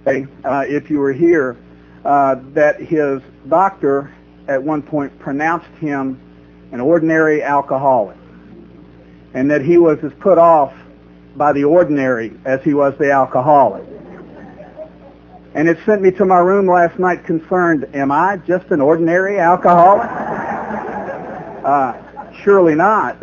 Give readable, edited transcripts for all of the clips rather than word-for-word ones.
If you were here, that his doctor at one point pronounced him an ordinary alcoholic, and that he was as put off by the ordinary as he was the alcoholic. And it sent me to my room last night concerned, am I just an ordinary alcoholic? Surely not.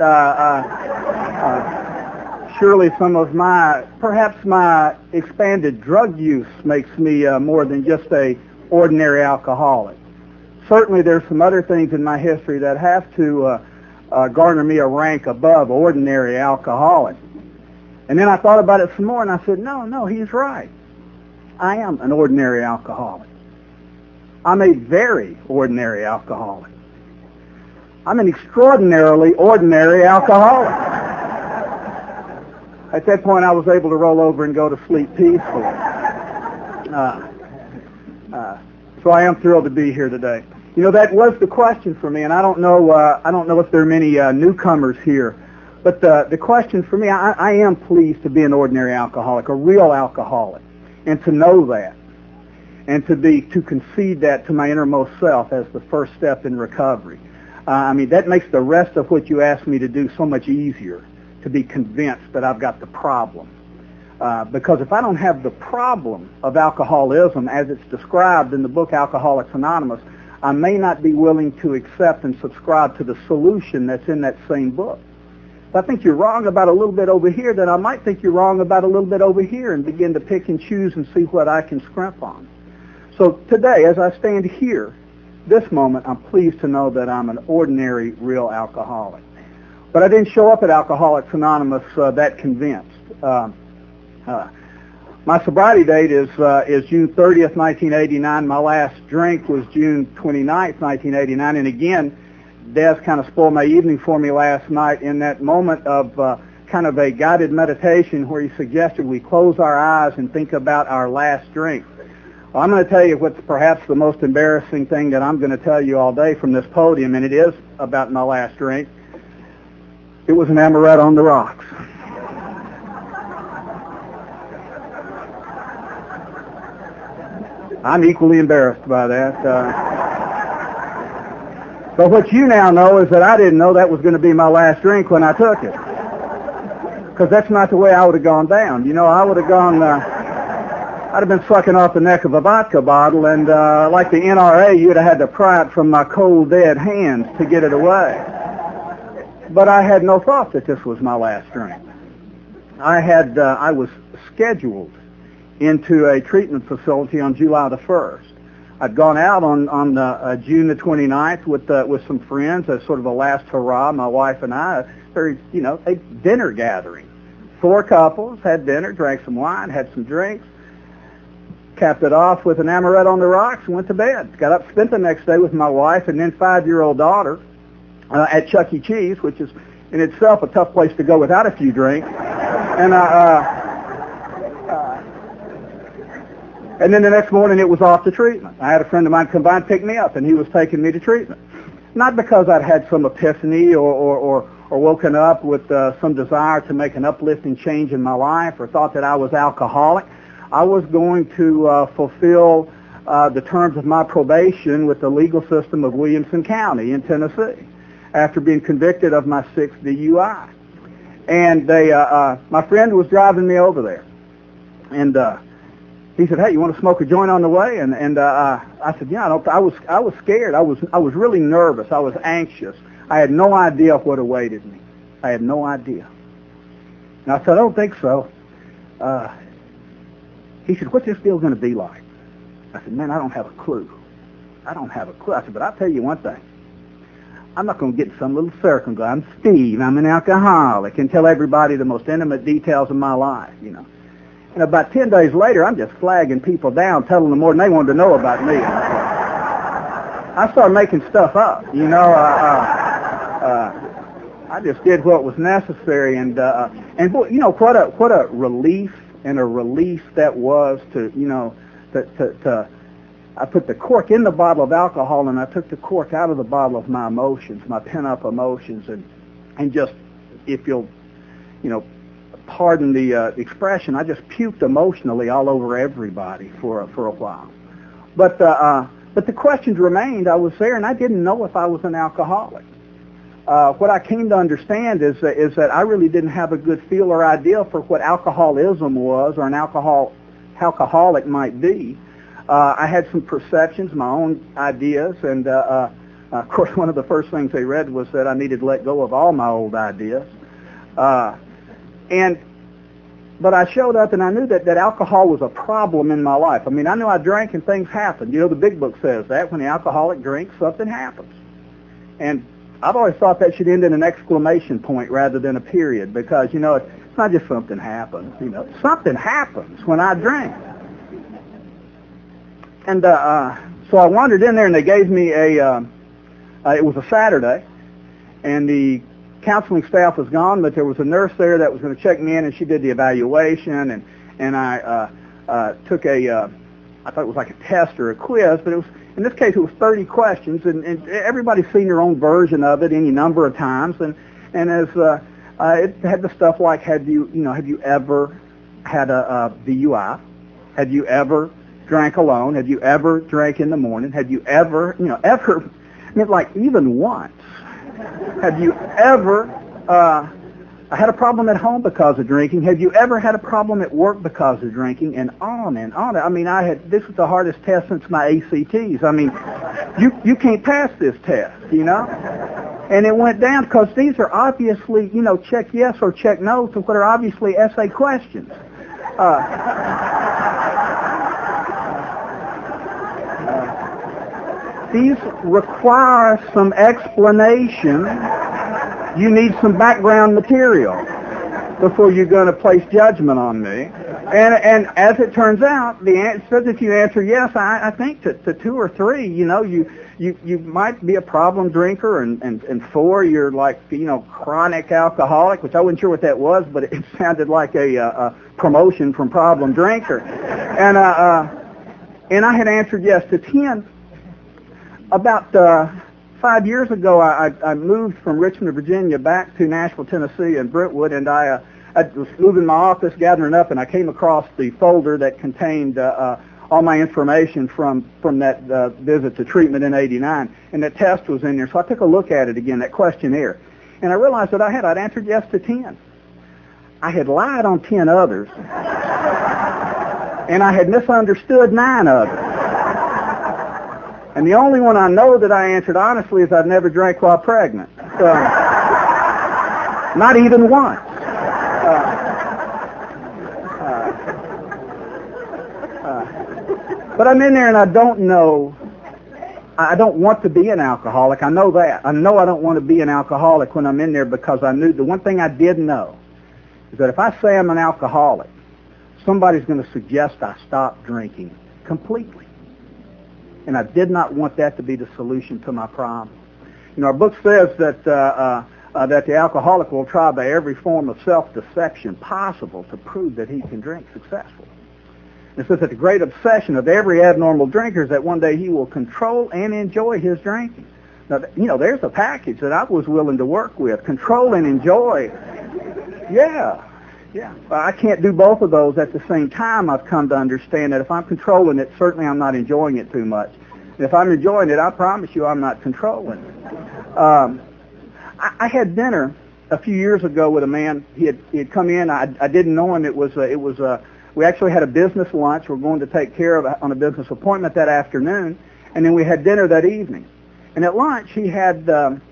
Surely some of perhaps my expanded drug use makes me more than just a ordinary alcoholic. Certainly there's some other things in my history that have to garner me a rank above ordinary alcoholic. And then I thought about it some more, and I said, no, he's right. I am an ordinary alcoholic. I'm a very ordinary alcoholic. I'm an extraordinarily ordinary alcoholic. At that point, I was able to roll over and go to sleep peacefully. So I am thrilled to be here today. You know, that was the question for me, and I don't know if there are many newcomers here, but the question for me, I am pleased to be an ordinary alcoholic, a real alcoholic, and to know that, and to concede that to my innermost self as the first step in recovery. That makes the rest of what you asked me to do so much easier, to be convinced that I've got the problem. Because if I don't have the problem of alcoholism as it's described in the book Alcoholics Anonymous, I may not be willing to accept and subscribe to the solution that's in that same book. If I think you're wrong about a little bit over here, then I might think you're wrong about a little bit over here and begin to pick and choose and see what I can scrimp on. So today, as I stand here, this moment, I'm pleased to know that I'm an ordinary, real alcoholic. But I didn't show up at Alcoholics Anonymous that convinced. My sobriety date is June 30th, 1989. My last drink was June 29th, 1989. And again, Des kind of spoiled my evening for me last night in that moment of kind of a guided meditation where he suggested we close our eyes and think about our last drink. Well, I'm going to tell you what's perhaps the most embarrassing thing that I'm going to tell you all day from this podium, and it is about my last drink. It was an amaretto on the rocks. I'm equally embarrassed by that. But what you now know is that I didn't know that was going to be my last drink when I took it. Because that's not the way I would have gone down. You know, I would have gone, I'd have been sucking off the neck of a vodka bottle, and like the NRA, you'd have had to pry it from my cold, dead hands to get it away. But I had no thought that this was my last drink. I was scheduled into a treatment facility on July the 1st. I'd gone out on June the 29th with some friends as sort of a last hurrah, my wife and I, a dinner gathering. 4 couples, had dinner, drank some wine, had some drinks, capped it off with an amaretto on the rocks, and went to bed. Got up, spent the next day with my wife and then 5-year-old daughter at Chuck E. Cheese, which is in itself a tough place to go without a few drinks. And then the next morning it was off to treatment. I had a friend of mine come by and pick me up, and he was taking me to treatment. Not because I'd had some epiphany or woken up with some desire to make an uplifting change in my life or thought that I was alcoholic. I was going to fulfill the terms of my probation with the legal system of Williamson County in Tennessee after being convicted of my 6th DUI. And my friend was driving me over there. And he said, "Hey, you want to smoke a joint on the way?" And I said, "Yeah, I was scared. I was really nervous. I was anxious. I had no idea what awaited me. I had no idea." And I said, "I don't think so." He said, "What's this deal going to be like?" I said, "Man, I don't have a clue. I don't have a clue." I said, "But I'll tell you one thing. I'm not going to get in some little circle and go, 'I'm Steve, I'm an alcoholic,' and tell everybody the most intimate details of my life, you know." And about 10 days later, I'm just flagging people down, telling them more than they wanted to know about me. I started making stuff up, you know. I just did what was necessary, and you know what a relief and a release that was to, you know, to I put the cork in the bottle of alcohol, and I took the cork out of the bottle of my emotions, my pent-up emotions, and just, if you'll, you know, pardon the expression, I just puked emotionally all over everybody for a while. But the questions remained. I was there, and I didn't know if I was an alcoholic. What I came to understand is that I really didn't have a good feel or idea for what alcoholism was or an alcoholic might be. I had some perceptions, my own ideas, and of course one of the first things they read was that I needed to let go of all my old ideas. But I showed up and I knew that alcohol was a problem in my life. I mean, I knew I drank and things happened. You know, the big book says that when the alcoholic drinks, something happens. And I've always thought that should end in an exclamation point rather than a period, because, you know, it's not just something happens. You know, something happens when I drink. And so I wandered in there, and they gave me it was a Saturday, and the counseling staff was gone, but there was a nurse there that was going to check me in, and she did the evaluation, and I took I thought it was like a test or a quiz, but it was, in this case, it was 30 questions, and everybody's seen their own version of it any number of times, and as it had the stuff like, have you ever had a DUI? Have you ever drank alone? Have you ever drank in the morning? Have you ever, ever, I mean, like even once? Have you ever had a problem at home because of drinking? Have you ever had a problem at work because of drinking? And on and on. I mean, this was the hardest test since my ACTs. I mean, you can't pass this test, you know? And it went down because these are obviously, check yes or check no to what are obviously essay questions. These require some explanation. You need some background material before you're going to place judgment on me. And as it turns out, the answer says if you answer yes, I think to 2 or 3, you might be a problem drinker, and 4, you're like, chronic alcoholic, which I wasn't sure what that was, but it sounded like a promotion from problem drinker. And I had answered yes to 10. About 5 years ago, I moved from Richmond, Virginia, back to Nashville, Tennessee, and Brentwood, and I was moving my office, gathering up, and I came across the folder that contained all my information from that visit to treatment in '89, and that test was in there. So I took a look at it again, that questionnaire, and I realized that I'd answered yes to 10. I had lied on 10 others, and I had misunderstood 9 others. And the only one I know that I answered honestly is I've never drank while pregnant. So, not even once. But I'm in there and I don't know. I don't want to be an alcoholic. I know that. I know I don't want to be an alcoholic when I'm in there, because I knew the one thing I did know is that if I say I'm an alcoholic, somebody's going to suggest I stop drinking completely. And I did not want that to be the solution to my problem. Our book says that the alcoholic will try by every form of self-deception possible to prove that he can drink successfully. It says that the great obsession of every abnormal drinker is that one day he will control and enjoy his drinking. Now, there's a package that I was willing to work with. Control and enjoy. Yeah. I can't do both of those at the same time. I've come to understand that if I'm controlling it, certainly I'm not enjoying it too much. And if I'm enjoying it, I promise you I'm not controlling it. I had dinner a few years ago with a man. He had come in. I didn't know him. We actually had a business lunch. We're going to take care of on a business appointment that afternoon, and then we had dinner that evening. And at lunch, he had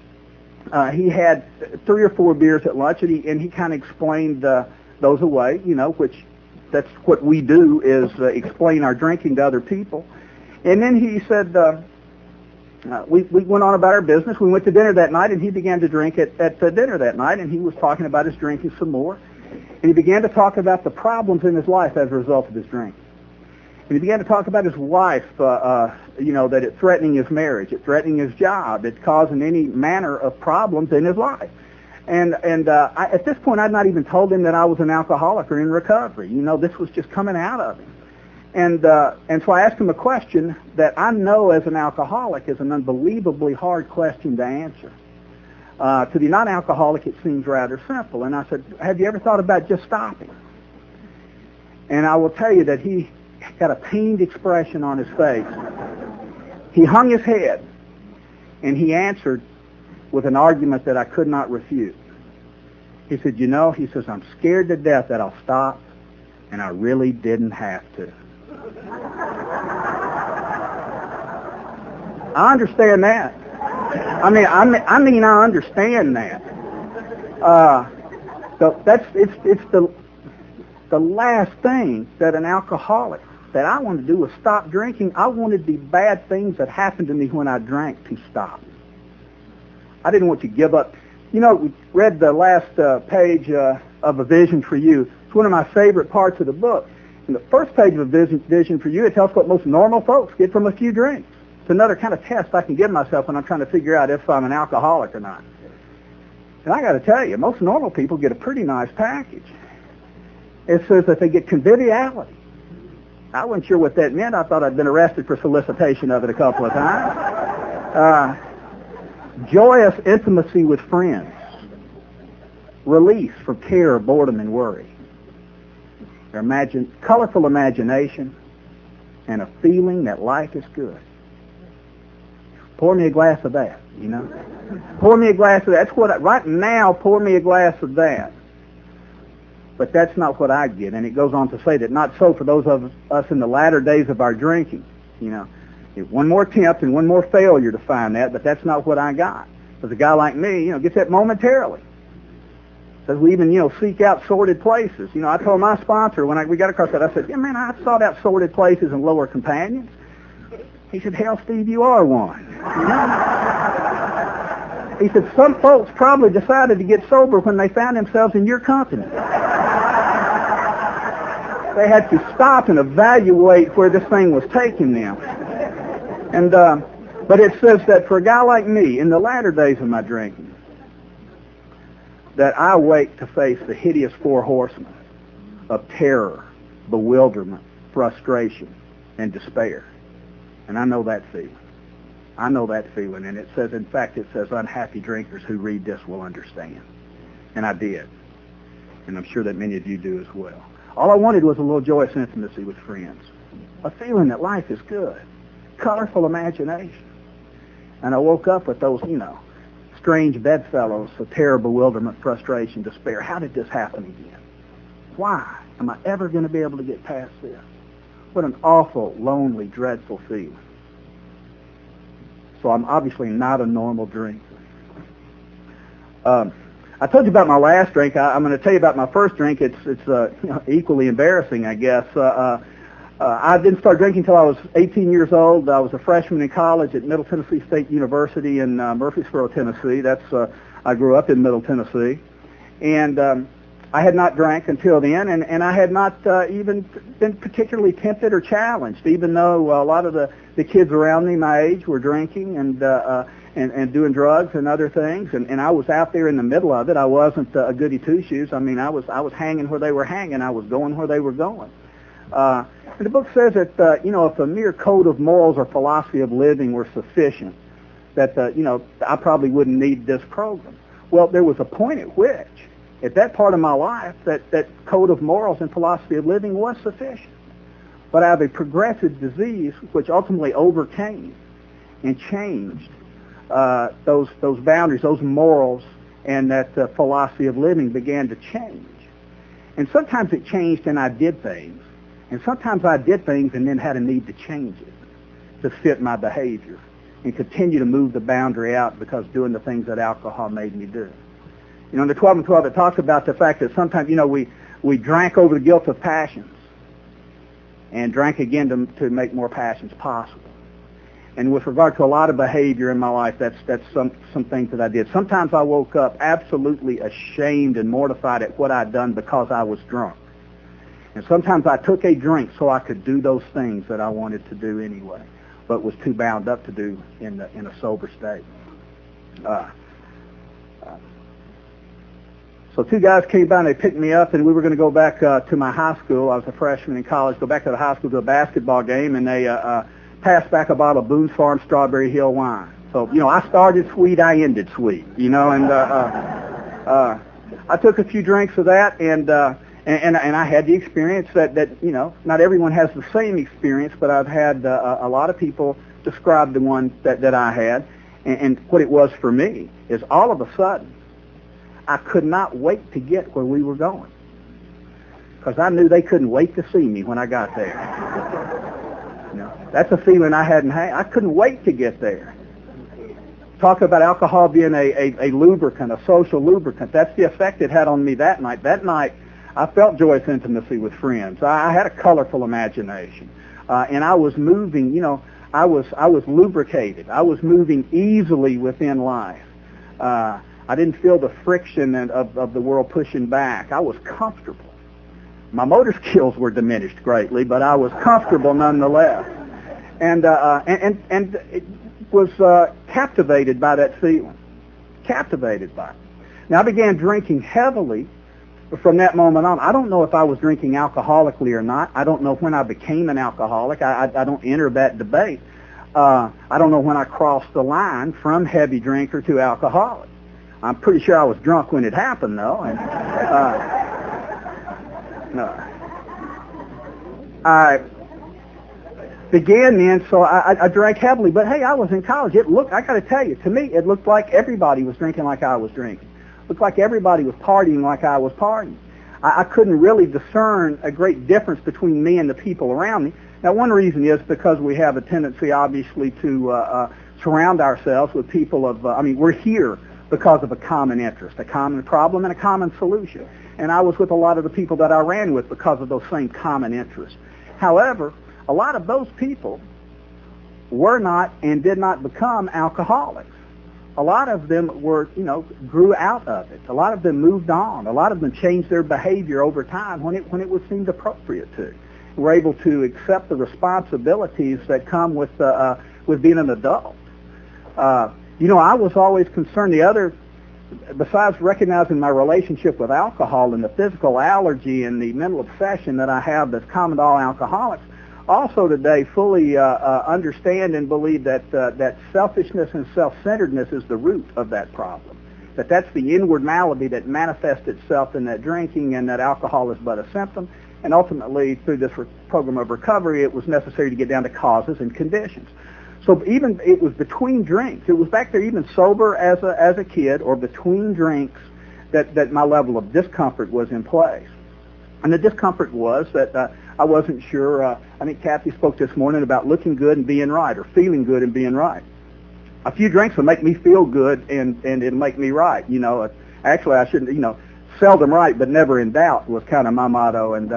3 or 4 beers at lunch, and he kind of explained those away, which that's what we do, is explain our drinking to other people. And then he said, we went on about our business. We went to dinner that night, and he began to drink at dinner that night, and he was talking about his drinking some more. And he began to talk about the problems in his life as a result of his drinking. And he began to talk about his wife, that it's threatening his marriage, it's threatening his job, it's causing any manner of problems in his life. And at this point, I'd not even told him that I was an alcoholic or in recovery. This was just coming out of him. And so I asked him a question that I know as an alcoholic is an unbelievably hard question to answer. To the non-alcoholic, it seems rather simple. And I said, have you ever thought about just stopping? And I will tell you that he got a pained expression on his face. He hung his head, and he answered with an argument that I could not refute. He said, he says, I'm scared to death that I'll stop, and I really didn't have to. I understand that. I understand that. So it's the last thing that an alcoholic that I wanted to do was stop drinking. I wanted the bad things that happened to me when I drank to stop. I didn't want to give up. We read the last page of A Vision for You. It's one of my favorite parts of the book. In the first page of A Vision for You, it tells what most normal folks get from a few drinks. It's another kind of test I can give myself when I'm trying to figure out if I'm an alcoholic or not. And I got to tell you, most normal people get a pretty nice package. It says that they get conviviality. I wasn't sure what that meant. I thought I'd been arrested for solicitation of it a couple of times. Joyous intimacy with friends. Release from care, boredom, and worry. Colorful imagination and a feeling that life is good. Pour me a glass of that, Pour me a glass of that. That's what right now, pour me a glass of that. But that's not what I get. And it goes on to say that not so for those of us in the latter days of our drinking. One more attempt and one more failure to find that, but that's not what I got. Because a guy like me, gets that momentarily. Says we even, seek out sordid places. I told my sponsor when we got across that, I said, yeah, man, I sought out sordid places and lower companions. He said, hell, Steve, you are one. He said, some folks probably decided to get sober when they found themselves in your company. They had to stop and evaluate where this thing was taking them. And but it says that for a guy like me, in the latter days of my drinking, that I wake to face the hideous four horsemen of terror, bewilderment, frustration, and despair. And I know that feeling. And it says, in fact, unhappy drinkers who read this will understand. And I did. And I'm sure that many of you do as well. All I wanted was a little joyous intimacy with friends. A feeling that life is good. Colorful imagination. And I woke up with those, strange bedfellows of terror, bewilderment, frustration, despair. How did this happen again? Why am I ever going to be able to get past this? What an awful, lonely, dreadful feeling. So I'm obviously not a normal drinker. I told you about my last drink. I'm going to tell you about my first drink. It's equally embarrassing, I guess. I didn't start drinking until I was 18 years old. I was a freshman in college at Middle Tennessee State University in Murfreesboro, Tennessee. I grew up in Middle Tennessee. And I had not drank until then, and I had not even been particularly tempted or challenged, even though a lot of the kids around me my age were drinking and doing drugs and other things, and I was out there in the middle of it. I wasn't a goody two-shoes. I was hanging where they were hanging. I was going where they were going. And the book says that if a mere code of morals or philosophy of living were sufficient, that I probably wouldn't need this program. Well, there was a point at which, at that part of my life, that code of morals and philosophy of living was sufficient. But I have a progressive disease which ultimately overcame and changed those boundaries, those morals, and that philosophy of living began to change. And sometimes it changed and I did things. And sometimes I did things and then had a need to change it to fit my behavior and continue to move the boundary out because doing the things that alcohol made me do. In the 12 and 12, it talks about the fact that sometimes, we drank over the guilt of passions and drank again to make more passions possible. And with regard to a lot of behavior in my life, that's some things that I did. Sometimes I woke up absolutely ashamed and mortified at what I'd done because I was drunk. And sometimes I took a drink so I could do those things that I wanted to do anyway, but was too bound up to do in a sober state. So two guys came by and they picked me up, and we were going to go back to my high school. I was a freshman in college. Go back to the high school to a basketball game, and they passed back a bottle of Boone's Farm Strawberry Hill wine. So, I started sweet, I ended sweet, and I took a few drinks of that, and I had the experience that not everyone has the same experience, but I've had a lot of people describe the one that I had, and what it was for me is all of a sudden I could not wait to get where we were going, because I knew they couldn't wait to see me when I got there. That's a feeling I hadn't had. I couldn't wait to get there. Talk about alcohol being a lubricant, a social lubricant. That's the effect it had on me that night. That night, I felt joyous intimacy with friends. I had a colorful imagination, and I was moving. I was lubricated. I was moving easily within life. I didn't feel the friction of the world pushing back. I was comfortable. My motor skills were diminished greatly, but I was comfortable nonetheless, and it was captivated by that feeling. Captivated by it. Now I began drinking heavily from that moment on. I don't know if I was drinking alcoholically or not. I don't know when I became an alcoholic. I don't enter that debate. I don't know when I crossed the line from heavy drinker to alcoholic. I'm pretty sure I was drunk when it happened, though. And I began then, so I drank heavily. But hey, I was in college. I got to tell you, to me, it looked like everybody was drinking like I was drinking. It looked like everybody was partying like I was partying. I couldn't really discern a great difference between me and the people around me. Now, one reason is because we have a tendency, obviously, to surround ourselves with people of, we're here because of a common interest, a common problem, and a common solution. And I was with a lot of the people that I ran with because of those same common interests. However, a lot of those people were not and did not become alcoholics. A lot of them grew out of it. A lot of them moved on. A lot of them changed their behavior over time when it was seemed appropriate to. Were able to accept the responsibilities that come with being an adult. I was always concerned. Besides recognizing my relationship with alcohol and the physical allergy and the mental obsession that I have that's common to all alcoholics, also today fully understand and believe that selfishness and self-centeredness is the root of that problem. That's the inward malady that manifests itself in that drinking, and that alcohol is but a symptom. And ultimately, through this program of recovery, it was necessary to get down to causes and conditions. So even it was between drinks. It was back there even sober as a kid, or between drinks, that my level of discomfort was in place. And the discomfort was that I wasn't sure. I think Kathy spoke this morning about looking good and being right, or feeling good and being right. A few drinks will make me feel good, and it'll make me right. Actually, I shouldn't. Seldom right, but never in doubt was kind of my motto. And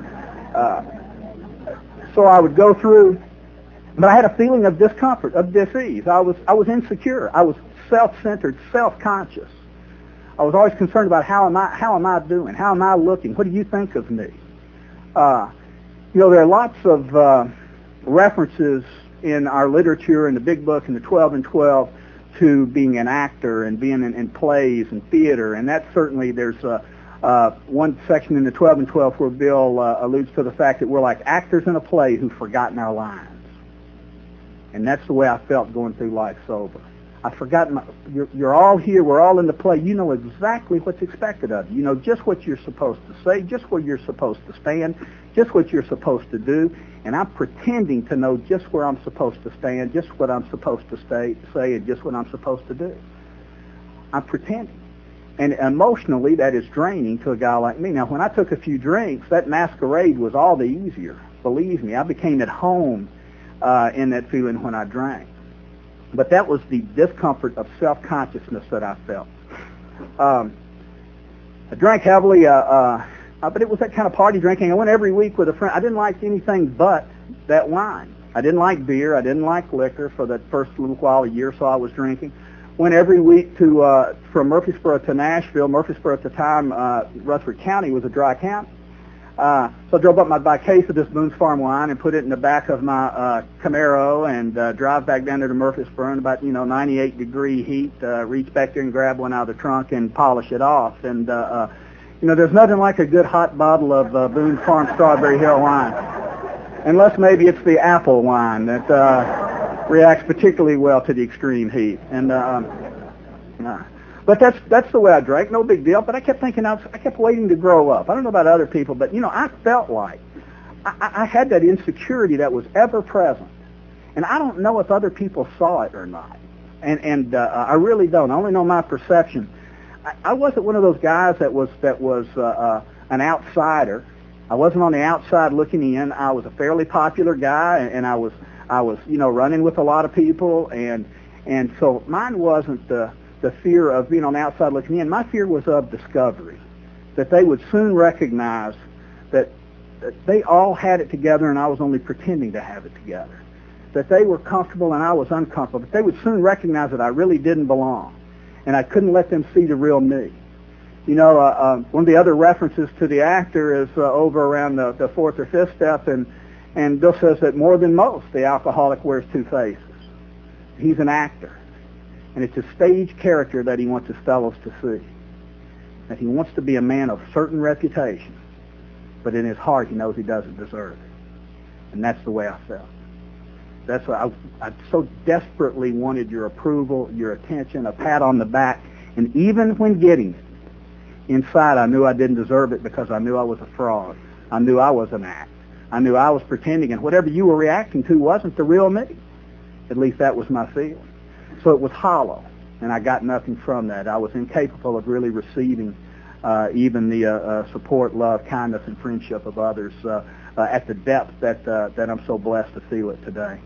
so I would go through, but I had a feeling of discomfort, of dis-ease. I was insecure. I was self-centered, self-conscious. I was always concerned about how am I doing? How am I looking? What do you think of me? There are lots of references in our literature, in the Big Book, in the 12 and 12, to being an actor and being in plays and theater, and that certainly there's one section in the 12 and 12 where Bill alludes to the fact that we're like actors in a play who've forgotten our lines. And that's the way I felt going through life sober. I've forgotten. You're all here. We're all in the play. You know exactly what's expected of you. You know just what you're supposed to say, just where you're supposed to stand, just what you're supposed to do. And I'm pretending to know just where I'm supposed to stand, just what I'm supposed to say, and just what I'm supposed to do. I'm pretending. And emotionally, that is draining to a guy like me. Now, when I took a few drinks, that masquerade was all the easier. Believe me, I became at home in that feeling when I drank. But that was the discomfort of self-consciousness that I felt. I drank heavily, but it was that kind of party drinking. I went every week with a friend. I didn't like anything but that wine. I didn't like beer. I didn't like liquor for that first little while, a year or so I was drinking. Went every week from Murfreesboro to Nashville. Murfreesboro at the time, Rutherford County was a dry county. So I drove up my case of this Boone's Farm wine and put it in the back of my Camaro and drive back down there to Murfreesboro in about 98-degree heat. Reach back there and grab one out of the trunk and polish it off. And there's nothing like a good hot bottle of Boone's Farm Strawberry Hill wine, unless maybe it's the apple wine that. reacts particularly well to the extreme heat. And but that's the way I drank. No big deal. But I kept thinking, I kept waiting to grow up. I don't know about other people, but I felt like I had that insecurity that was ever present, and I don't know if other people saw it or not. And I really don't. I only know my perception. I wasn't one of those guys that was an outsider. I wasn't on the outside looking in. I was a fairly popular guy, and I was running with a lot of people, and so mine wasn't the fear of being on the outside looking in. My fear was of discovery, that they would soon recognize that they all had it together and I was only pretending to have it together, that they were comfortable and I was uncomfortable, but they would soon recognize that I really didn't belong, and I couldn't let them see the real me. One of the other references to the actor is over around the fourth or fifth step, and Bill says that more than most, the alcoholic wears two faces. He's an actor. And it's a stage character that he wants his fellows to see. That he wants to be a man of certain reputation, but in his heart he knows he doesn't deserve it. And that's the way I felt. That's why I so desperately wanted your approval, your attention, a pat on the back. And even when getting it, inside I knew I didn't deserve it because I knew I was a fraud. I knew I was an act. I knew I was pretending, and whatever you were reacting to wasn't the real me. At least that was my feeling. So it was hollow, and I got nothing from that. I was incapable of really receiving even the support, love, kindness, and friendship of others at the depth that I'm so blessed to feel it today.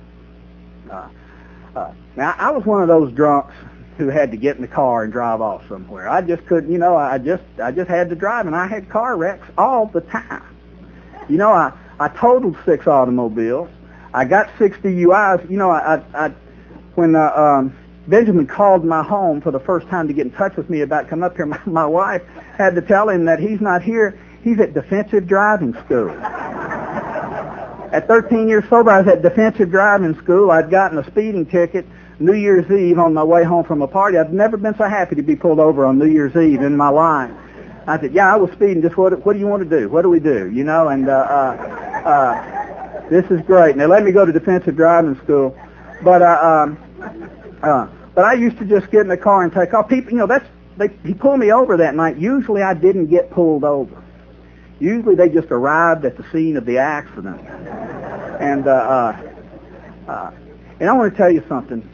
Now, I was one of those drunks who had to get in the car and drive off somewhere. I just couldn't, I just had to drive, and I had car wrecks all the time. I totaled 6 automobiles. I got 6 DUIs. When Benjamin called my home for the first time to get in touch with me about coming up here, my wife had to tell him that he's not here. He's at defensive driving school. At 13 years sober, I was at defensive driving school. I'd gotten a speeding ticket New Year's Eve on my way home from a party. I've never been so happy to be pulled over on New Year's Eve in my life. I said, yeah, I was speeding. Just what do you want to do? What do we do? And this is great. And they let me go to defensive driving school. But I used to just get in the car and take off. People, he pulled me over that night. Usually I didn't get pulled over. Usually they just arrived at the scene of the accident. And I want to tell you something.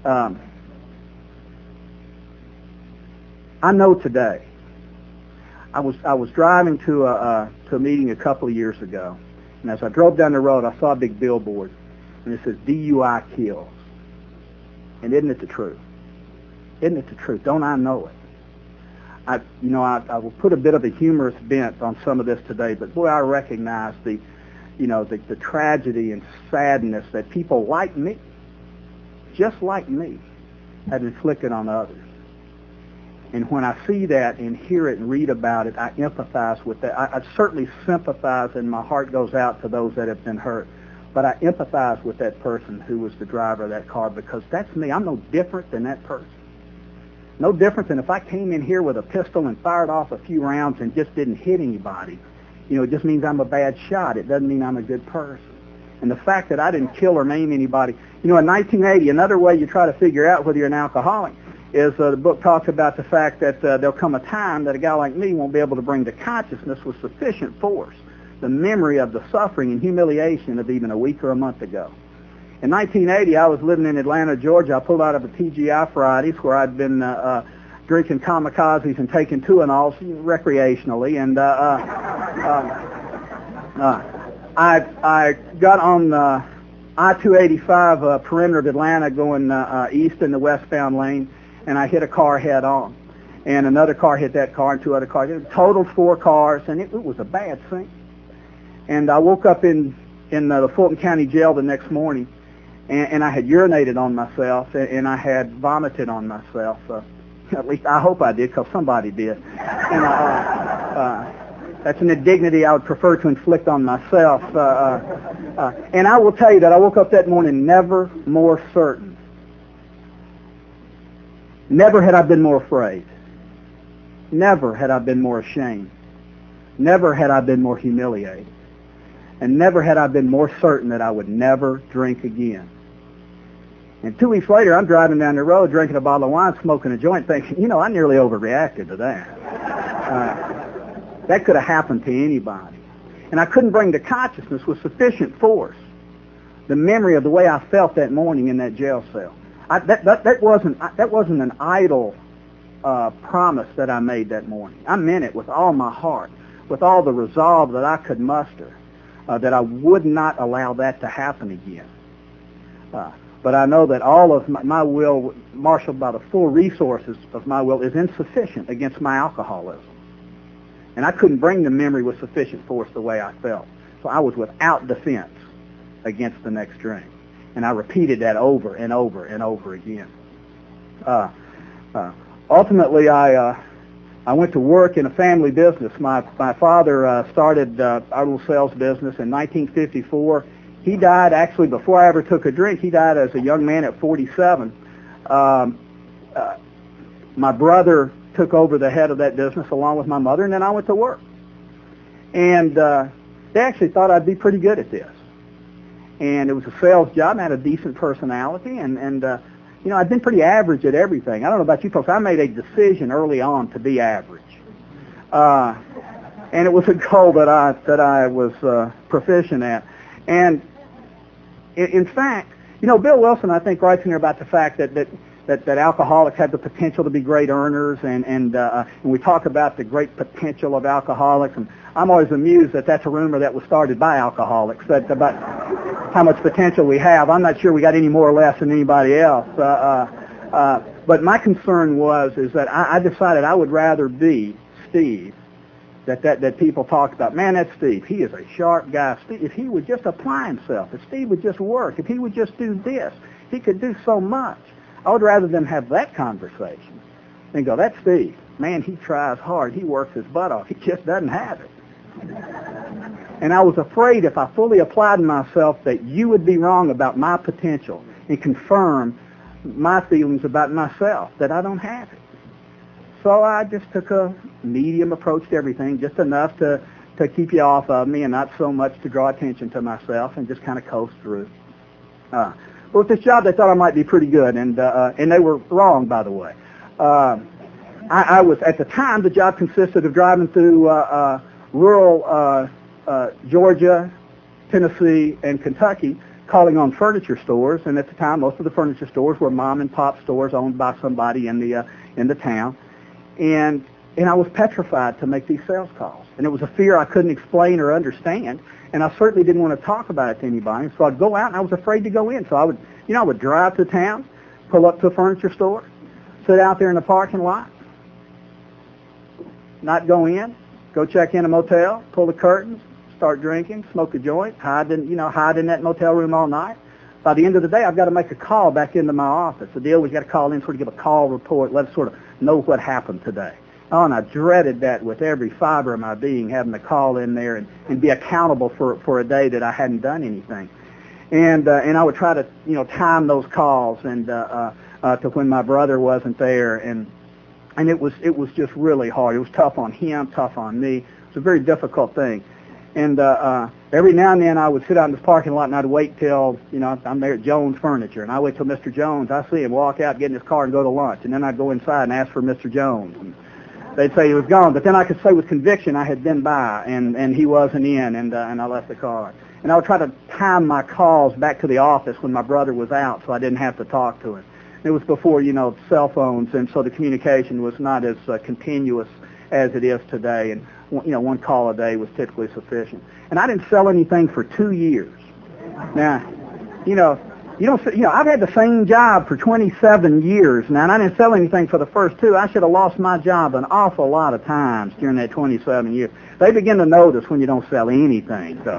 I know today. I was driving to a meeting a couple of years ago, and as I drove down the road, I saw a big billboard, and it says DUI kills. And isn't it the truth? Isn't it the truth? Don't I know it? I will put a bit of a humorous bent on some of this today, but boy, I recognize the tragedy and sadness that people like me, just like me, have inflicted on others. And when I see that and hear it and read about it, I empathize with that. I certainly sympathize, and my heart goes out to those that have been hurt. But I empathize with that person who was the driver of that car, because that's me. I'm no different than that person. No different than if I came in here with a pistol and fired off a few rounds and just didn't hit anybody. It just means I'm a bad shot. It doesn't mean I'm a good person. And the fact that I didn't kill or maim anybody. In 1980, another way you try to figure out whether you're an alcoholic is the book talks about the fact that there'll come a time that a guy like me won't be able to bring to consciousness with sufficient force the memory of the suffering and humiliation of even a week or a month ago. In 1980, I was living in Atlanta, Georgia. I pulled out of a TGI Fridays where I'd been drinking kamikazes and taking Tuanols recreationally, and I got on I-285 perimeter of Atlanta going east in the westbound lane, and I hit a car head on. And another car hit that car, and 2 other cars. It totaled 4 cars, and it was a bad scene. And I woke up in the Fulton County Jail the next morning, and I had urinated on myself, and I had vomited on myself. At least I hope I did, because somebody did. And that's an indignity I would prefer to inflict on myself. And I will tell you that I woke up that morning never more certain. Never had I been more afraid. Never had I been more ashamed. Never had I been more humiliated. And never had I been more certain that I would never drink again. And 2 weeks later, I'm driving down the road, drinking a bottle of wine, smoking a joint, thinking, I nearly overreacted to that. That could have happened to anybody. And I couldn't bring to consciousness with sufficient force the memory of the way I felt that morning in that jail cell. That wasn't an idle promise that I made that morning. I meant it with all my heart, with all the resolve that I could muster, that I would not allow that to happen again. But I know that all of my will, marshaled by the full resources of my will, is insufficient against my alcoholism. And I couldn't bring the memory with sufficient force the way I felt. So I was without defense against the next drink. And I repeated that over and over and over again. Ultimately, I went to work in a family business. My father started our little sales business in 1954. He died actually before I ever took a drink. He died as a young man at 47. My brother took over the head of that business along with my mother, and then I went to work. And they actually thought I'd be pretty good at this. And it was a sales job. I had a decent personality, and I'd been pretty average at everything. I don't know about you folks. I made a decision early on to be average. And it was a goal that I was proficient at. And in fact, Bill Wilson, I think, writes in here about the fact that alcoholics have the potential to be great earners, and we talk about the great potential of alcoholics. And I'm always amused that that's a rumor that was started by alcoholics, that about how much potential we have. I'm not sure we got any more or less than anybody else. But my concern is that I decided I would rather be Steve, that people talk about. Man, that's Steve. He is a sharp guy. Steve, if he would just apply himself, if Steve would just work, if he would just do this, he could do so much. I would rather them have that conversation than go, that's Steve. Man, he tries hard. He works his butt off. He just doesn't have it. And I was afraid if I fully applied myself that you would be wrong about my potential and confirm my feelings about myself, that I don't have it. So I just took a medium approach to everything, just enough to keep you off of me and not so much to draw attention to myself, and just kind of coast through. But with this job, they thought I might be pretty good, and they were wrong, by the way. I was, at the time, the job consisted of driving through rural Georgia, Tennessee, and Kentucky, calling on furniture stores. And at the time, most of the furniture stores were mom and pop stores owned by somebody in the town. And I was petrified to make these sales calls. And it was a fear I couldn't explain or understand. And I certainly didn't want to talk about it to anybody. So I'd go out, and I was afraid to go in. So I would drive to town, pull up to a furniture store, sit out there in the parking lot, not go in, go check in a motel, pull the curtains, start drinking, smoke a joint, hide in that motel room all night. By the end of the day, I've got to make a call back into my office. The deal was you got to call in, sort of give a call report, let us sort of know what happened today. Oh, and I dreaded that with every fiber of my being, having to call in there and be accountable for a day that I hadn't done anything. And I would try to, time those calls and to when my brother wasn't there, and it was just really hard. It was tough on him, tough on me. It was a very difficult thing. And every now and then I would sit out in this parking lot, and I'd wait till, I'm there at Jones Furniture, and I wait till Mr. Jones, I see him walk out, get in his car, and go to lunch. And then I'd go inside and ask for Mr. Jones. And they'd say he was gone. But then I could say with conviction I had been by, and he wasn't in, and I left the car. And I would try to time my calls back to the office when my brother was out so I didn't have to talk to him. It was before, cell phones, and so the communication was not as continuous as it is today. And one call a day was typically sufficient. And I didn't sell anything for 2 years. Now, I've had the same job for 27 years now, and I didn't sell anything for the first 2. I should have lost my job an awful lot of times during that 27 years. They begin to notice when you don't sell anything. So,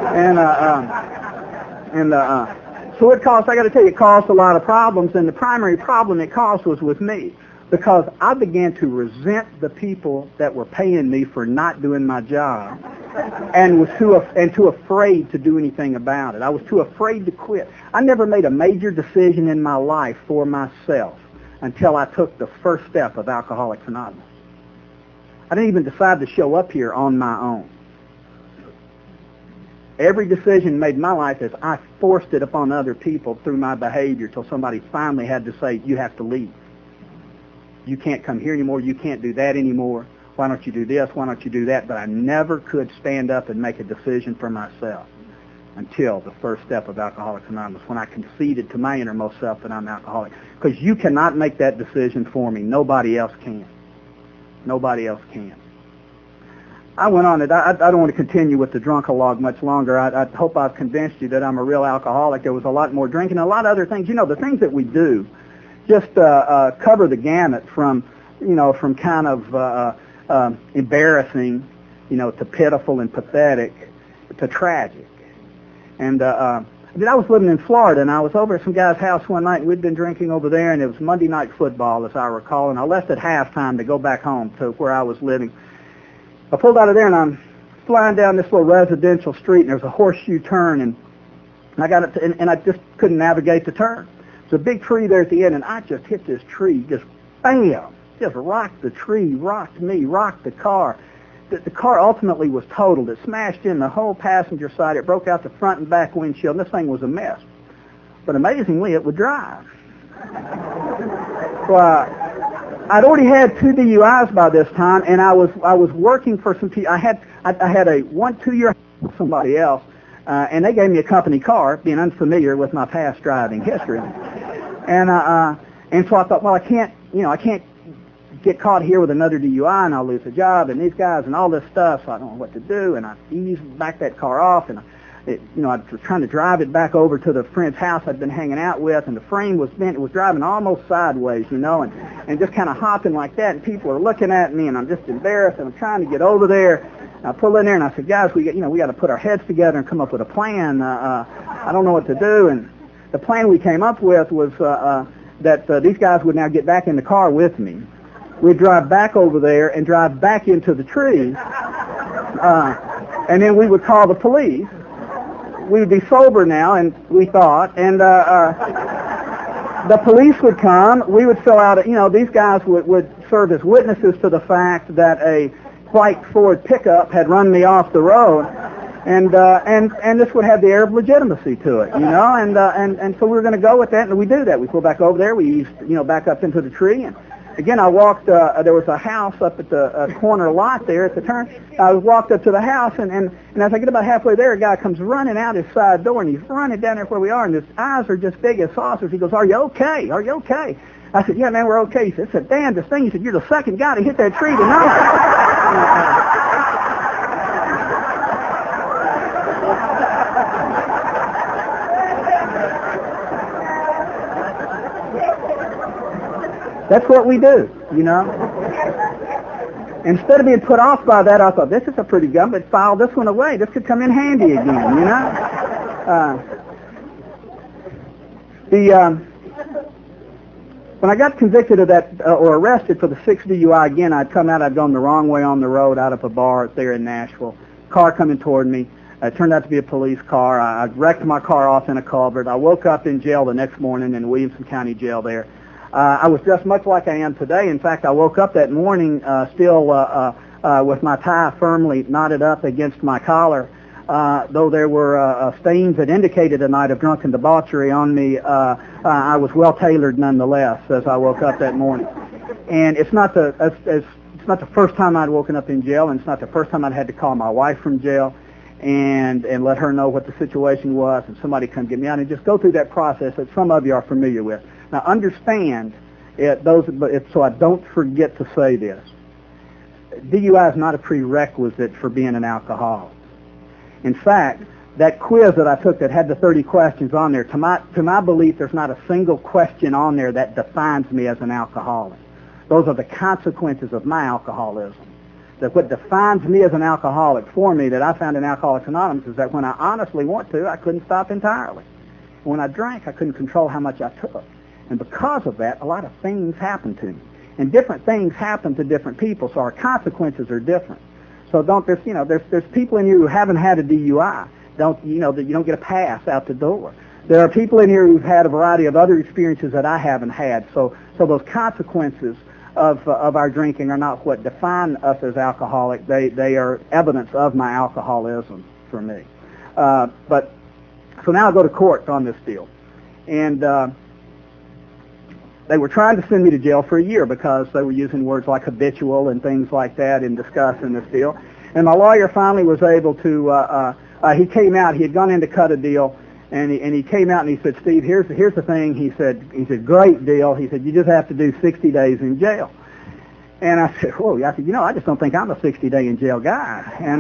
so it caused, I got to tell you, it caused a lot of problems, and the primary problem it caused was with me, because I began to resent the people that were paying me for not doing my job, and was too afraid to do anything about it. I was too afraid to quit. I never made a major decision in my life for myself until I took the first step of Alcoholics Anonymous. I didn't even decide to show up here on my own. Every decision made in my life is, I forced it upon other people through my behavior till somebody finally had to say, you have to leave. You can't come here anymore. You can't do that anymore. Why don't you do this? Why don't you do that? But I never could stand up and make a decision for myself until the first step of Alcoholics Anonymous, when I conceded to my innermost self that I'm alcoholic. Because you cannot make that decision for me. Nobody else can. Nobody else can. I went on it. I don't want to continue with the drunk-a-log much longer. I hope I've convinced you that I'm a real alcoholic. There was a lot more drinking, a lot of other things. You know, the things that we do just cover the gamut from kind of embarrassing, to pitiful and pathetic to tragic. And I was living in Florida, and I was over at some guy's house one night, and we'd been drinking over there, and it was Monday night football, as I recall, and I left at halftime to go back home to where I was living. I pulled out of there, and I'm flying down this little residential street, and there's a horseshoe turn, and I got it, and I just couldn't navigate the turn. There's a big tree there at the end, and I just hit this tree, just bam, just rocked the tree, rocked me, rocked the car. The car ultimately was totaled. It smashed in the whole passenger side. It broke out the front and back windshield, and this thing was a mess. But amazingly, it would drive. So, I'd already had 2 DUIs by this time, and I was working for some people. I had a 1-2 year with somebody else, and they gave me a company car, being unfamiliar with my past driving history. And so I thought, well, I can't get caught here with another DUI, and I'll lose a job, and these guys, and all this stuff. So I don't know what to do, and I eased back that car off, and I was trying to drive it back over to the friend's house I'd been hanging out with, and the frame was bent. It was driving almost sideways, and just kind of hopping like that, and people are looking at me, and I'm just embarrassed, and I'm trying to get over there. And I pull in there, and I said, guys, we got to put our heads together and come up with a plan. I don't know what to do. And the plan we came up with was that these guys would now get back in the car with me. We'd drive back over there and drive back into the tree, and then we would call the police. We would be sober now, and we thought, and the police would come. We would fill out, these guys would serve as witnesses to the fact that a white Ford pickup had run me off the road, and this would have the air of legitimacy to it, and so we were going to go with that, and we do that. We pull back over there. We eased, back up into the tree, and again, I walked, there was a house up at the corner lot there at the turn. I walked up to the house, and as I get about halfway there, a guy comes running out his side door, and he's running down there where we are, and his eyes are just big as saucers. He goes, are you okay? Are you okay? I said, yeah, man, we're okay. He said, it's the damnedest thing. He said, you're the second guy to hit that tree tonight. That's what we do, Instead of being put off by that, I thought, this is a pretty gun, but file this one away. This could come in handy again, When I got convicted of that, or arrested for the 6th DUI again, I'd gone the wrong way on the road out of a bar there in Nashville. Car coming toward me. It turned out to be a police car. I wrecked my car off in a culvert. I woke up in jail the next morning in Williamson County Jail there. I was dressed much like I am today. In fact, I woke up that morning still with my tie firmly knotted up against my collar, though there were stains that indicated a night of drunken debauchery on me. I was well tailored nonetheless as I woke up that morning. And it's not the first time I'd woken up in jail, and it's not the first time I'd had to call my wife from jail and let her know what the situation was, and somebody come get me out, and just go through that process that some of you are familiar with. Now, understand, so I don't forget to say this. DUI is not a prerequisite for being an alcoholic. In fact, that quiz that I took that had the 30 questions on there, to my belief, there's not a single question on there that defines me as an alcoholic. Those are the consequences of my alcoholism. That what defines me as an alcoholic for me that I found in Alcoholics Anonymous is that when I honestly want to, I couldn't stop entirely. When I drank, I couldn't control how much I took. And because of that, a lot of things happen to me. And different things happen to different people, so our consequences are different. So there's people in here who haven't had a DUI. That you don't get a pass out the door. There are people in here who've had a variety of other experiences that I haven't had. So those consequences of our drinking are not what define us as alcoholic. They are evidence of my alcoholism for me. But So now I go to court on this deal. And they were trying to send me to jail for a year because they were using words like habitual and things like that in discussing this deal. And my lawyer finally was able to, he came out, he had gone in to cut a deal, and he came out and he said, Steve, here's the thing. He said, great deal. He said, you just have to do 60 days in jail. And I said, whoa, I said, I just don't think I'm a 60-day in jail guy. And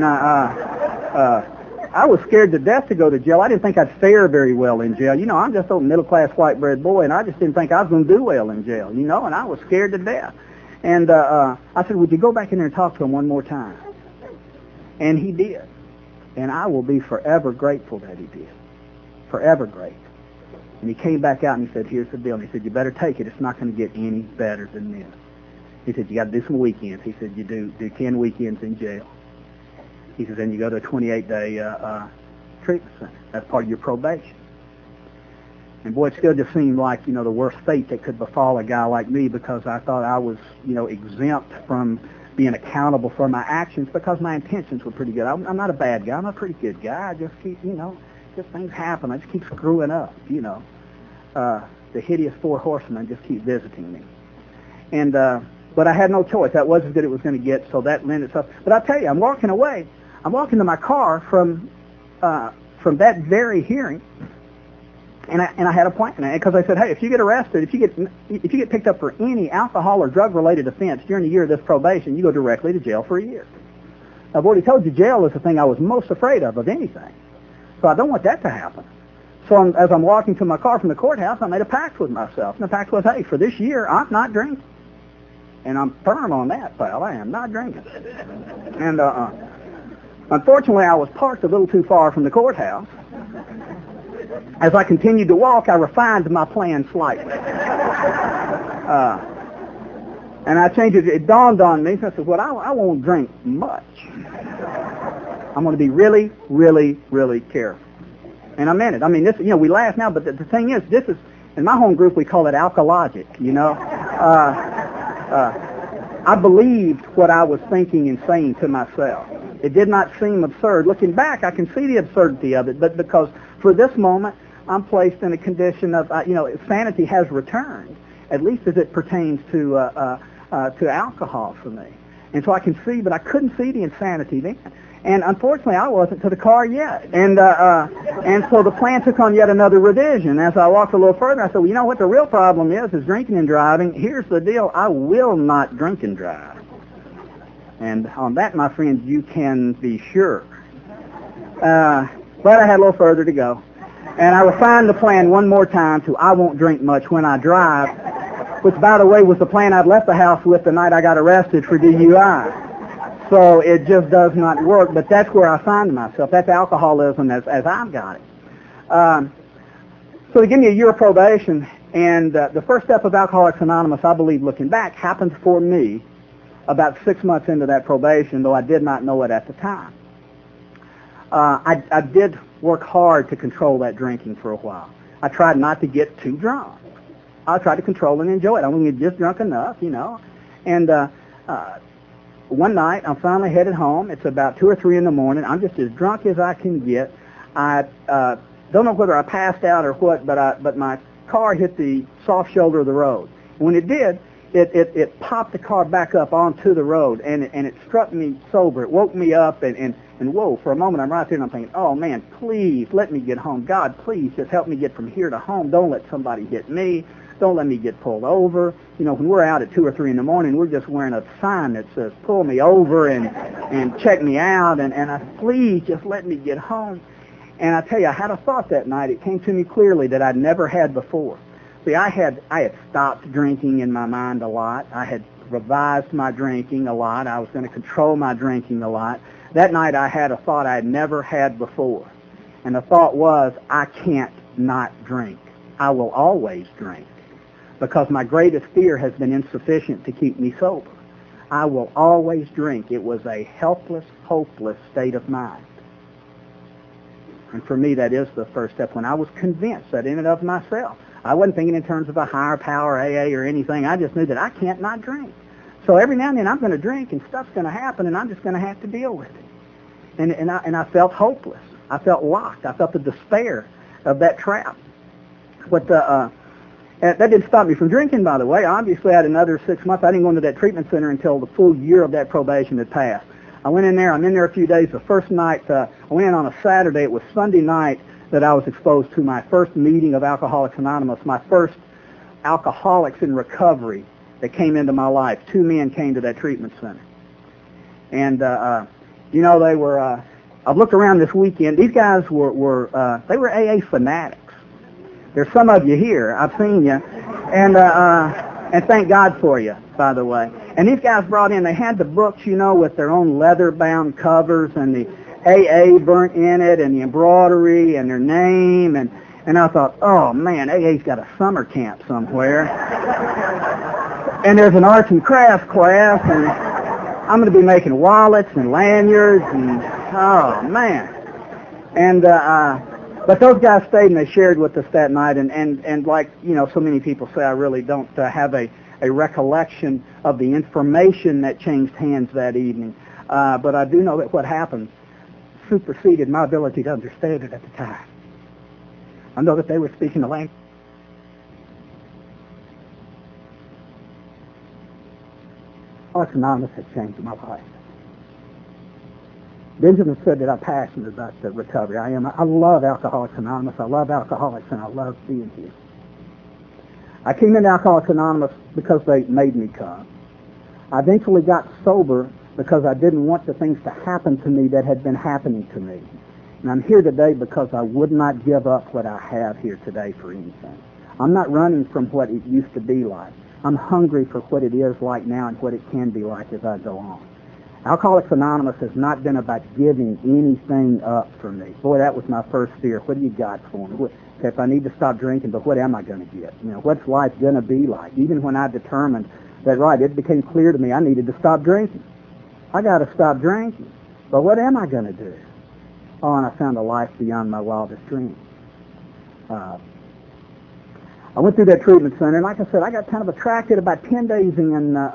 I was scared to death to go to jail. I didn't think I'd fare very well in jail. I'm just a middle-class white-bread boy, and I just didn't think I was going to do well in jail, and I was scared to death. And I said, would you go back in there and talk to him one more time? And he did. And I will be forever grateful that he did. Forever grateful. And he came back out and he said, here's the deal. And he said, you better take it. It's not going to get any better than this. He said, you got to do some weekends. He said, you do 10 weekends in jail. He says, then you go to a 28-day treatment center. That's part of your probation. And boy, it still just seemed like, the worst fate that could befall a guy like me, because I thought I was, exempt from being accountable for my actions because my intentions were pretty good. I'm not a bad guy. I'm a pretty good guy. I just keep, just things happen. I just keep screwing up, The hideous four horsemen just keep visiting me. And, but I had no choice. That was as good as it was going to get, so that lent itself. But I'll tell you, I'm walking away. I'm walking to my car from that very hearing, and I had a plan, because I said, hey, if you get arrested, if you get picked up for any alcohol or drug-related offense during the year of this probation, you go directly to jail for a year. I've already told you jail is the thing I was most afraid of anything, so I don't want that to happen. So as I'm walking to my car from the courthouse, I made a pact with myself, and the pact was, hey, for this year, I'm not drinking. And I'm firm on that, pal. I am not drinking. And unfortunately, I was parked a little too far from the courthouse. As I continued to walk, I refined my plan slightly. And I changed it. It dawned on me. So I said, well, I won't drink much. I'm going to be really, really, really careful. And I meant it. I mean, this, we laugh now, but the thing is, this is, in my home group, we call it alkalogic, I believed what I was thinking and saying to myself. It did not seem absurd. Looking back, I can see the absurdity of it, but because for this moment, I'm placed in a condition of, sanity has returned, at least as it pertains to alcohol for me. And so I can see, but I couldn't see the insanity then. And unfortunately, I wasn't to the car yet. And so the plan took on yet another revision. As I walked a little further, I said, well, what the real problem is drinking and driving. Here's the deal. I will not drink and drive. And on that, my friends, you can be sure. But I had a little further to go. And I refined the plan one more time to I won't drink much when I drive, which, by the way, was the plan I'd left the house with the night I got arrested for DUI. So it just does not work, but that's where I find myself. That's alcoholism as I've got it. So they give me a year of probation, and the first step of Alcoholics Anonymous, I believe, looking back, happened for me about 6 months into that probation, though I did not know it at the time. I did work hard to control that drinking for a while. I tried not to get too drunk. I tried to control and enjoy it. I wasn't just drunk enough, And one night, I'm finally headed home. It's about 2 or 3 in the morning. I'm just as drunk as I can get. I don't know whether I passed out or what, but my car hit the soft shoulder of the road. When it did, it popped the car back up onto the road, and it struck me sober. It woke me up, and whoa, for a moment I'm right there and I'm thinking, oh man, please let me get home. God, please just help me get from here to home. Don't let somebody hit me. Don't let me get pulled over. When we're out at 2 or 3 in the morning, we're just wearing a sign that says, pull me over and check me out. And I please just let me get home. And I tell you, I had a thought that night. It came to me clearly that I'd never had before. See, I had stopped drinking in my mind a lot. I had revised my drinking a lot. I was going to control my drinking a lot. That night I had a thought I had never had before. And the thought was, I can't not drink. I will always drink. Because my greatest fear has been insufficient to keep me sober. I will always drink. It was a helpless, hopeless state of mind. And for me, that is the first step. When I was convinced that in and of myself, I wasn't thinking in terms of a higher power, AA, or anything. I just knew that I can't not drink. So every now and then I'm going to drink, and stuff's going to happen, and I'm just going to have to deal with it. And I felt hopeless. I felt locked. I felt the despair of that trap. But that didn't stop me from drinking, by the way. Obviously, I had another 6 months. I didn't go into that treatment center until the full year of that probation had passed. I went in there. I'm in there a few days. The first night, I went in on a Saturday. It was Sunday night that I was exposed to my first meeting of Alcoholics Anonymous, my first alcoholics in recovery that came into my life. 2 men came to that treatment center. And, they were, I've looked around this weekend. These guys they were AA fanatics. There's some of you here. I've seen you. And thank God for you, by the way. And these guys brought in, they had the books, with their own leather-bound covers and the AA burnt in it and the embroidery and their name. And I thought, oh, man, AA's got a summer camp somewhere. And there's an arts and crafts class, and I'm going to be making wallets and lanyards, and, oh, man. And, but those guys stayed and they shared with us that night, and like, so many people say, I really don't have a recollection of the information that changed hands that evening. But I do know that what happened superseded my ability to understand it at the time. I know that they were speaking the language. Alcoholics Anonymous had changed my life. Benjamin said that I'm passionate about the recovery. I am. I love Alcoholics Anonymous. I love alcoholics, and I love being here. I came into Alcoholics Anonymous because they made me come. I eventually got sober because I didn't want the things to happen to me that had been happening to me. And I'm here today because I would not give up what I have here today for anything. I'm not running from what it used to be like. I'm hungry for what it is like now and what it can be like as I go on. Alcoholics Anonymous has not been about giving anything up for me. Boy, that was my first fear. What do you got for me? If I need to stop drinking, but what am I going to get? What's life going to be like? Even when I determined that, it became clear to me I needed to stop drinking. I got to stop drinking. But what am I going to do? Oh, and I found a life beyond my wildest dreams. I went through that treatment center, and like I said, I got kind of attracted about 10 days in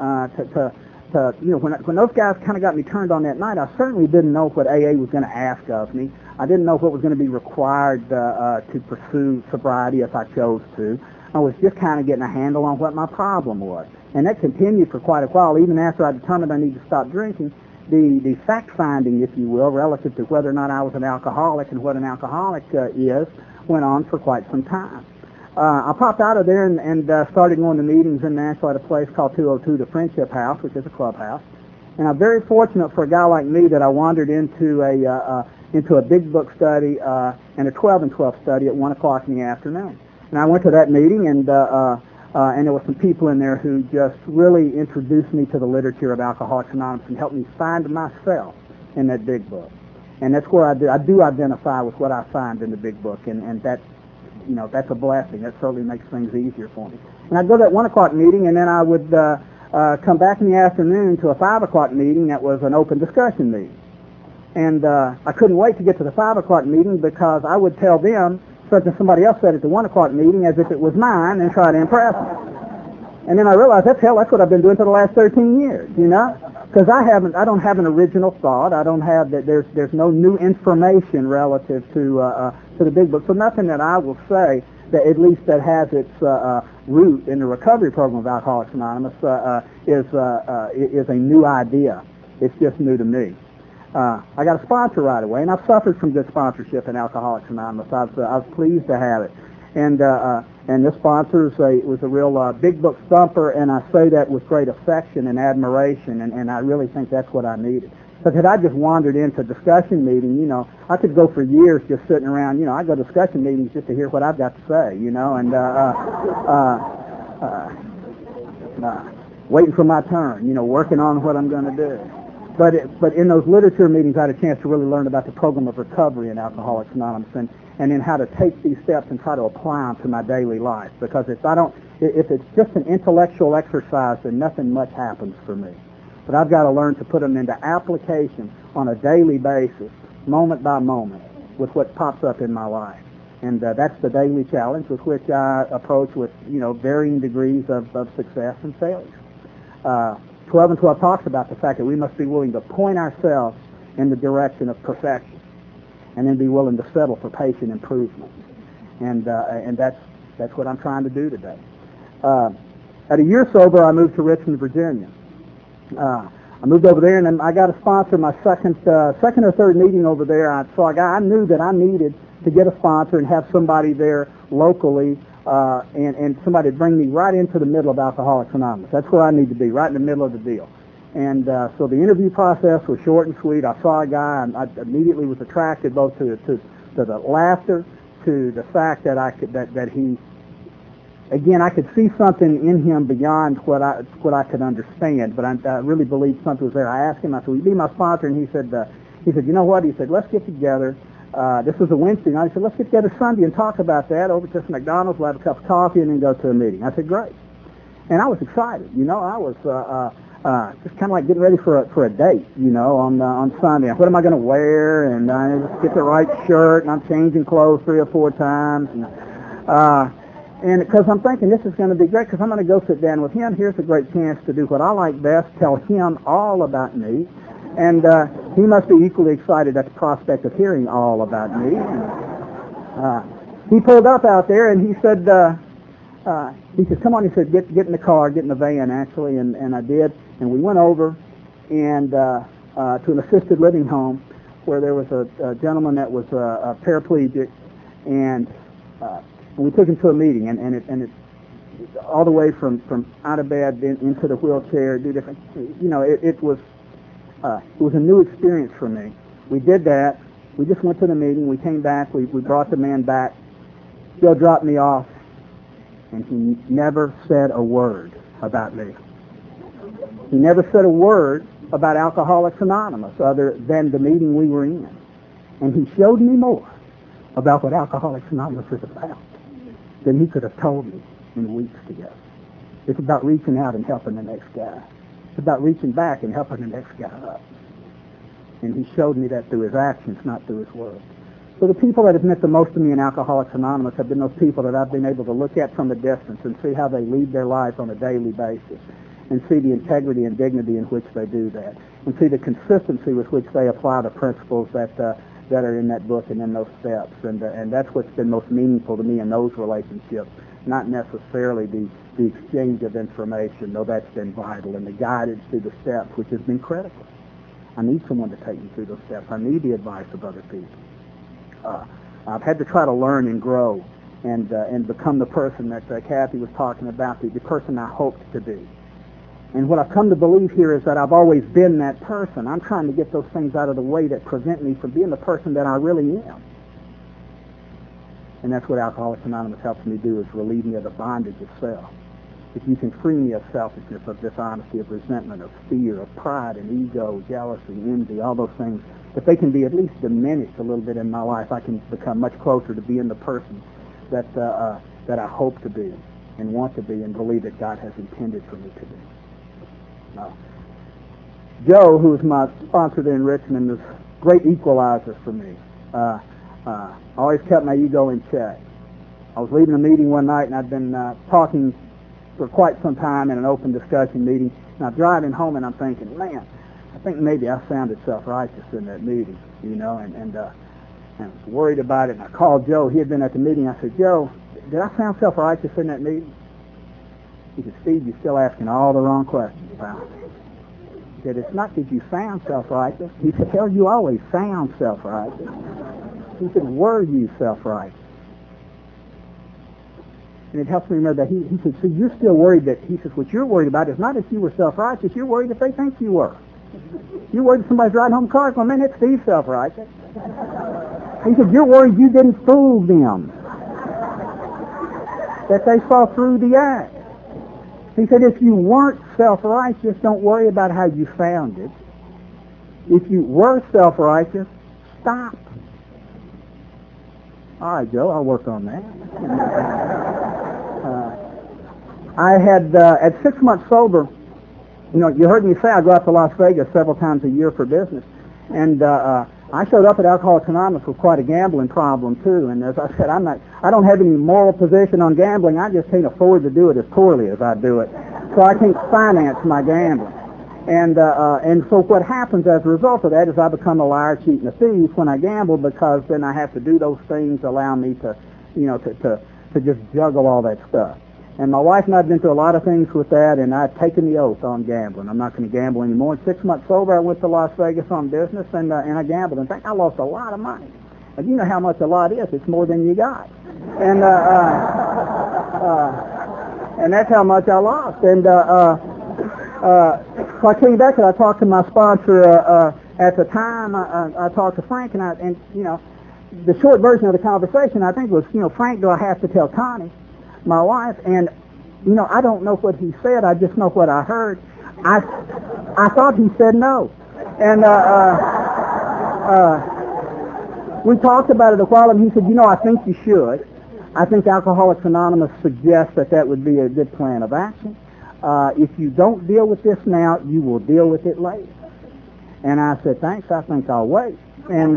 when those guys kind of got me turned on that night. I certainly didn't know what AA was going to ask of me. I didn't know what was going to be required to pursue sobriety if I chose to. I was just kind of getting a handle on what my problem was. And that continued for quite a while. Even after I determined I needed to stop drinking, the fact-finding, if you will, relative to whether or not I was an alcoholic and what an alcoholic is, went on for quite some time. I popped out of there and started going to meetings in Nashville at a place called 202, the Friendship House, which is a clubhouse. And I'm very fortunate for a guy like me that I wandered into a big book study and a 12 and 12 study at 1 o'clock in the afternoon. And I went to that meeting, and there were some people in there who just really introduced me to the literature of Alcoholics Anonymous and helped me find myself in that big book. And that's where I do identify with what I find in the big book, and that, that's a blessing. That certainly makes things easier for me. And I'd go to that 1 o'clock meeting, and then I would come back in the afternoon to a 5 o'clock meeting that was an open discussion meeting. And I couldn't wait to get to the 5 o'clock meeting because I would tell them something somebody else said at the 1 o'clock meeting as if it was mine and try to impress them. And then I realized that's what I've been doing for the last 13 years, because I don't have an original thought. I don't have that. There's no new information relative to the big book. So nothing that I will say that at least that has its root in the recovery program of Alcoholics Anonymous is a new idea. It's just new to me. I got a sponsor right away, and I've suffered from good sponsorship in Alcoholics Anonymous. I was pleased to have it. And this sponsor was a real big book thumper, and I say that with great affection and admiration, and I really think that's what I needed. Because had I just wandered into a discussion meeting, I could go for years just sitting around. I go to discussion meetings just to hear what I've got to say, and waiting for my turn, working on what I'm going to do. But in those literature meetings, I had a chance to really learn about the program of recovery in Alcoholics Anonymous, and then how to take these steps and try to apply them to my daily life. Because if it's just an intellectual exercise, then nothing much happens for me. But I've got to learn to put them into application on a daily basis, moment by moment, with what pops up in my life. And that's the daily challenge with which I approach with, varying degrees of success and failure. 12 and 12 talks about the fact that we must be willing to point ourselves in the direction of perfection and then be willing to settle for patient improvement. and that's what I'm trying to do today. At a year sober, I moved to Richmond, Virginia. I moved over there, and then I got a sponsor. My second or third meeting over there, I saw a guy. I knew that I needed to get a sponsor and have somebody there locally, and somebody to bring me right into the middle of Alcoholics Anonymous. That's where I need to be, right in the middle of the deal. And so the interview process was short and sweet. I saw a guy, and I immediately was attracted both to the laughter, to the fact that that he, again, I could see something in him beyond what I could understand. But I really believed something was there. I asked him, I said, "Will you be my sponsor?" And he said, "You know what?" He said, "Let's get together." This was a Wednesday night. He said, "Let's get together Sunday and talk about that over to some McDonald's. We'll have a cup of coffee and then go to a meeting." I said, "Great." And I was excited. I was just kind of like getting ready for a date, on Sunday. What am I going to wear? And I get the right shirt, and I'm changing clothes 3 or 4 times. And because I'm thinking this is going to be great, because I'm going to go sit down with him. Here's a great chance to do what I like best, tell him all about me. And he must be equally excited at the prospect of hearing all about me. He pulled up out there, and he said, "Come on," he said, get in the car, get in the van, actually, and I did. And we went over and to an assisted living home where there was a gentleman that was a paraplegic, and we took him to a meeting, and it all the way from out of bed into the wheelchair, do different, it was a new experience for me. We did that. We just went to the meeting. We came back. We brought the man back. Joe dropped me off, and he never said a word about me. He never said a word about Alcoholics Anonymous other than the meeting we were in. And he showed me more about what Alcoholics Anonymous is about than he could have told me in weeks together. It's about reaching out and helping the next guy. It's about reaching back and helping the next guy up. And he showed me that through his actions, not through his words. So the people that have meant the most to me in Alcoholics Anonymous have been those people that I've been able to look at from a distance and see how they lead their lives on a daily basis, and see the integrity and dignity in which they do that, and see the consistency with which they apply the principles that are in that book and in those steps. And that's what's been most meaningful to me in those relationships, not necessarily the exchange of information, though that's been vital, and the guidance through the steps, which has been critical. I need someone to take me through those steps. I need the advice of other people. I've had to try to learn and grow and become the person that Kathy was talking about, the person I hoped to be. And what I've come to believe here is that I've always been that person. I'm trying to get those things out of the way that prevent me from being the person that I really am. And that's what Alcoholics Anonymous helps me do, is relieve me of the bondage of self. If you can free me of selfishness, of dishonesty, of resentment, of fear, of pride and ego, jealousy, envy, all those things, if they can be at least diminished a little bit in my life, I can become much closer to being the person that I hope to be and want to be and believe that God has intended for me to be. Joe, who's my sponsor there in Richmond, is a great equalizer for me. Always kept my ego in check. I was leaving a meeting one night, and I'd been talking for quite some time in an open discussion meeting, and I'm driving home, and I'm thinking, man, I think maybe I sounded self-righteous in that meeting, and I was worried about it, and I called Joe. He had been at the meeting. I said, "Joe, did I sound self-righteous in that meeting?" He said, "Steve, you're still asking all the wrong questions, pal." He said, "It's not that you sound self-righteous." He said, "Hell, you always sound self-righteous." He said, "Were you self-righteous?" And it helps me remember that he said, "See, you're still worried that," he says, "what you're worried about is not if you were self-righteous, you're worried if they think you were. You're worried if somebody's riding home cars, well, man, it's Steve self-righteous." He said, "You're worried you didn't fool them, that they saw through the act." He said, "If you weren't self-righteous, don't worry about how you sounded. If you were self-righteous, stop." All right, Joe, I'll work on that. I had, at 6 months sober, you heard me say I go out to Las Vegas several times a year for business. And I showed up at Alcoholics Anonymous with quite a gambling problem, too. And as I said, I don't have any moral position on gambling. I just can't afford to do it as poorly as I do it. So I can't finance my gambling. And so what happens as a result of that is I become a liar, cheat, and a thief when I gamble, because then I have to do those things, allow me to to just juggle all that stuff. And my wife and I have been through a lot of things with that, and I've taken the oath on gambling. I'm not going to gamble anymore. And 6 months sober, I went to Las Vegas on business, and I gambled. In fact, I lost a lot of money. And you know how much a lot is. It's more than you got. And and that's how much I lost. And so I came back and I talked to my sponsor at the time. I talked to Frank, and the short version of the conversation, I think, was, Frank, do I have to tell Connie, my wife? And I don't know what he said. I just know what I heard. I thought he said no. And we talked about it a while, and he said, I think you should. I think Alcoholics Anonymous suggests that would be a good plan of action. If you don't deal with this now, you will deal with it later. And I said, thanks, I think I'll wait. And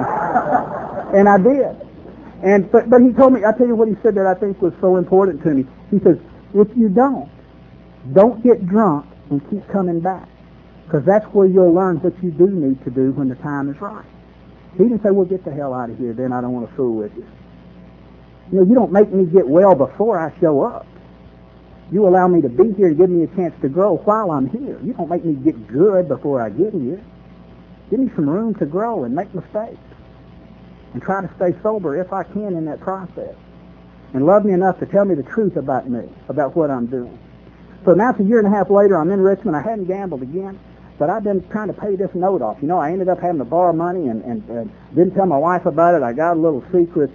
and I did. But he told me, I tell you what he said that I think was so important to me. He says, if you don't get drunk and keep coming back, because that's where you'll learn what you do need to do when the time is right. He didn't say, well, get the hell out of here, then I don't want to fool with you. You don't make me get well before I show up. You allow me to be here and give me a chance to grow while I'm here. You don't make me get good before I get here. Give me some room to grow and make mistakes. And try to stay sober if I can in that process. And love me enough to tell me the truth about me, about what I'm doing. So now it's a year and a half later, I'm in Richmond. I hadn't gambled again, but I've been trying to pay this note off. I ended up having to borrow money and didn't tell my wife about it. I got a little secret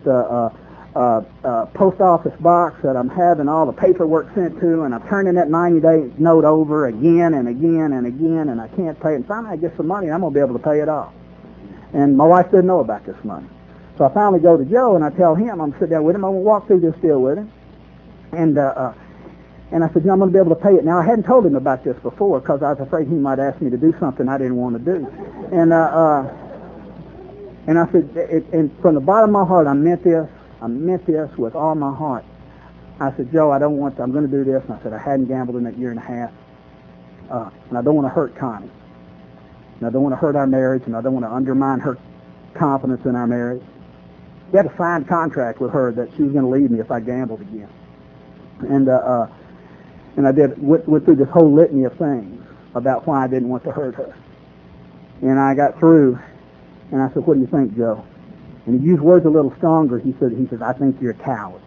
post office box that I'm having all the paperwork sent to, and I'm turning that 90-day note over again and again and again, and I can't pay it. And finally I get some money, and I'm going to be able to pay it off. And my wife didn't know about this money. So I finally go to Joe, and I tell him, I'm going to sit down with him, I'm going to walk through this deal with him. And I said, I'm going to be able to pay it. Now, I hadn't told him about this before because I was afraid he might ask me to do something I didn't want to do. And I said, and from the bottom of my heart, I meant this with all my heart. I said, Joe, I'm going to do this. And I said, I hadn't gambled in that year and a half. And I don't want to hurt Connie. And I don't want to hurt our marriage, and I don't want to undermine her confidence in our marriage. We had a signed contract with her that she was going to leave me if I gambled again. And I went through this whole litany of things about why I didn't want to hurt her. And I got through, and I said, what do you think, Joe? And he used words a little stronger. He said, I think you're a coward.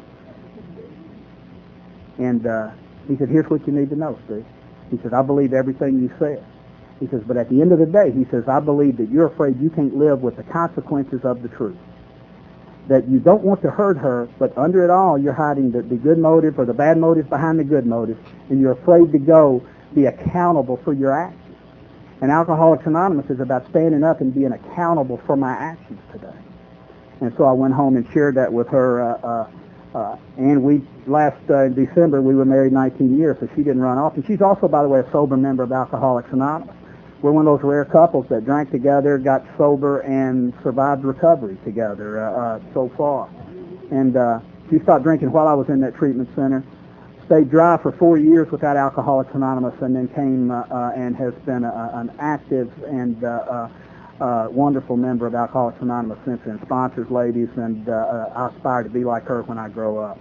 And he said, here's what you need to know, Steve. He said, I believe everything you said. He says, but at the end of the day, he says, I believe that you're afraid you can't live with the consequences of the truth. That you don't want to hurt her, but under it all, you're hiding the good motive or the bad motive behind the good motive, and you're afraid to go be accountable for your actions. And Alcoholics Anonymous is about standing up and being accountable for my actions today. And so I went home and shared that with her, and last December, we were married 19 years, so she didn't run off. And she's also, by the way, a sober member of Alcoholics Anonymous. We're one of those rare couples that drank together, got sober, and survived recovery together so far. And she stopped drinking while I was in that treatment center, stayed dry for 4 years without Alcoholics Anonymous, and then came and has been an active and wonderful member of Alcoholics Anonymous since then. Sponsors ladies, and I aspire to be like her when I grow up.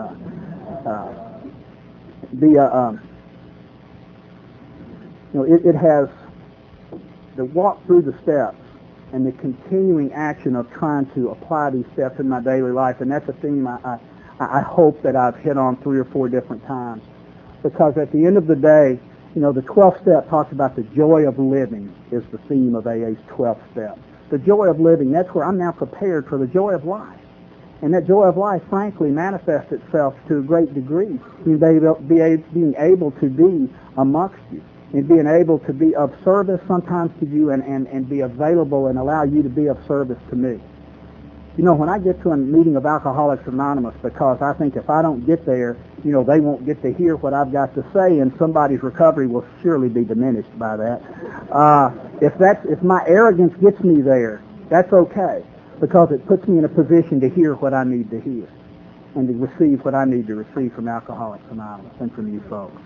It has the walk through the steps and the continuing action of trying to apply these steps in my daily life, and that's a theme I hope that I've hit on 3 or 4 different times. Because at the end of the day, the 12th step talks about the joy of living is the theme of AA's 12th step. The joy of living, that's where I'm now prepared for the joy of life. And that joy of life, frankly, manifests itself to a great degree in being able to be amongst you, and being able to be of service sometimes to you and be available and allow you to be of service to me. When I get to a meeting of Alcoholics Anonymous, because I think if I don't get there, they won't get to hear what I've got to say, and somebody's recovery will surely be diminished by that. If my arrogance gets me there, that's okay, because it puts me in a position to hear what I need to hear and to receive what I need to receive from Alcoholics Anonymous and from you folks.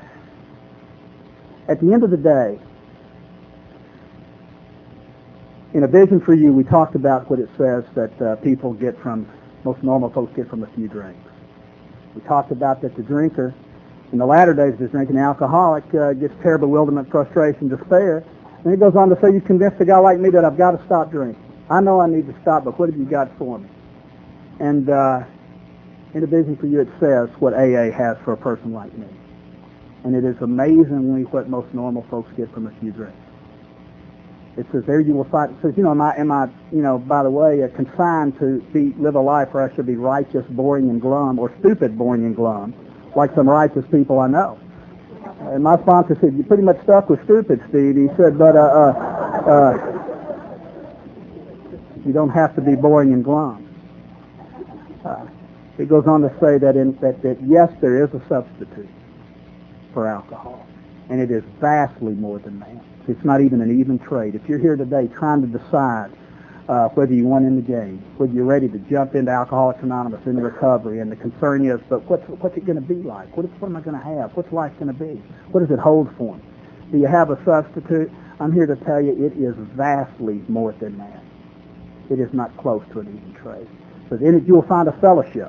At the end of the day, In A Vision for You, we talked about what it says that most normal folks get from a few drinks. We talked about that the drinker, in the latter days of his drinking, the alcoholic gets terrible bewilderment, frustration, despair. And he goes on to say, "You convinced a guy like me that I've got to stop drinking. I know I need to stop, but what have you got for me?" And in A Vision for You, it says what AA has for a person like me. And it is amazingly what most normal folks get from a few drinks. It says there you will find. It says, am I, by the way, consigned to live a life where I should be righteous, boring, and glum, or stupid, boring, and glum, like some righteous people I know. And my sponsor said, "You pretty much stuck with stupid, Steve." He said, "But you don't have to be boring and glum." It goes on to say that yes, there is a substitute for alcohol, and it is vastly more than that. It's not even an even trade. If you're here today trying to decide whether you want in the game, whether you're ready to jump into Alcoholics Anonymous in recovery, and the concern is, but what's it going to be like? What am I going to have? What's life going to be? What does it hold for me? Do you have a substitute? I'm here to tell you it is vastly more than that. It is not close to an even trade. So in it you will find a fellowship.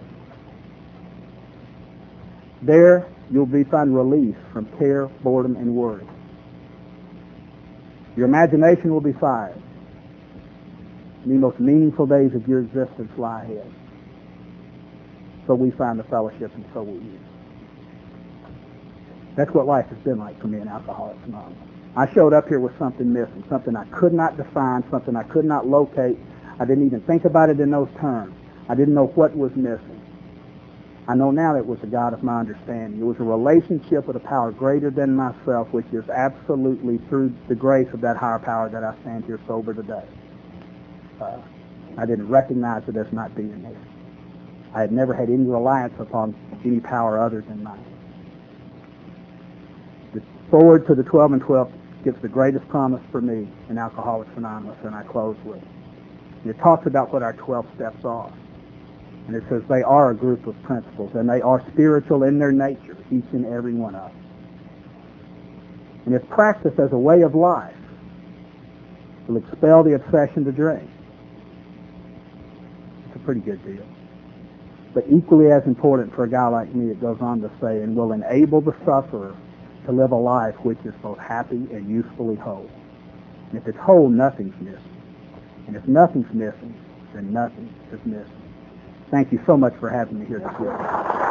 There you'll find release from care, boredom, and worry. Your imagination will be fired. The most meaningful days of your existence lie ahead. So we find the fellowship, and so will you. That's what life has been like for me in Alcoholics Anonymous. I showed up here with something missing, something I could not define, something I could not locate. I didn't even think about it in those terms. I didn't know what was missing. I know now that it was the God of my understanding. It was a relationship with a power greater than myself, which is absolutely through the grace of that higher power that I stand here sober today. I didn't recognize it as not being there. I had never had any reliance upon any power other than mine. The forward to the 12 and 12 gives the greatest promise for me in Alcoholics Anonymous, and I close with it. It talks about what our 12 steps are. And it says they are a group of principles, and they are spiritual in their nature, each and every one of them. And it's practiced as a way of life. It will expel the obsession to drink. It's a pretty good deal. But equally as important for a guy like me, it goes on to say, and will enable the sufferer to live a life which is both happy and usefully whole. And if it's whole, nothing's missing. And if nothing's missing, then nothing is missing. Thank you so much for having me here this evening.